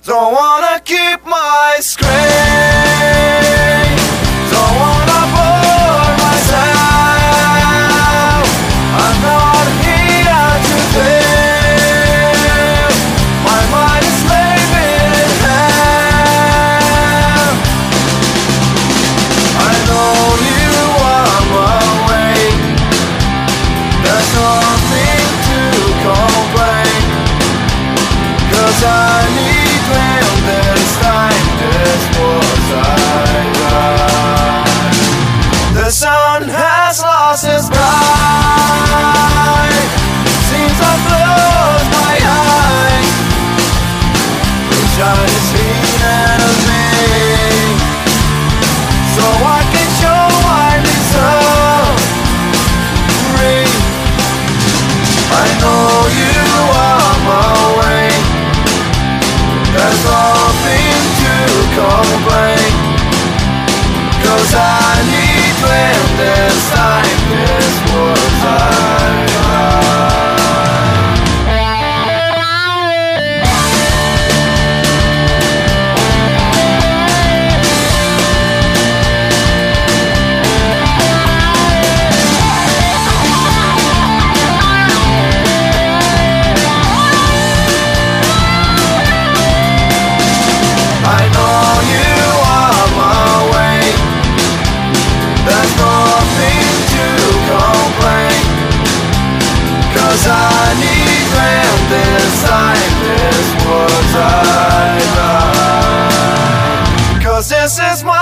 Don't wanna keep my screen. Don't wanna bore myself. I'm not here to fail. My mind is living in hell. I know you are awake. There's nothing to complain, 'cause I need when this time this was right. The sun has lost its bright. Seems I've closed my eyes. Wish I had seen anything, so I can show my misery. I know you are my way. There's nothing to complain, 'cause I need when this time this was right. I know you are my way. There's nothing to complain, 'cause I need when this time this was right. 'Cause this is my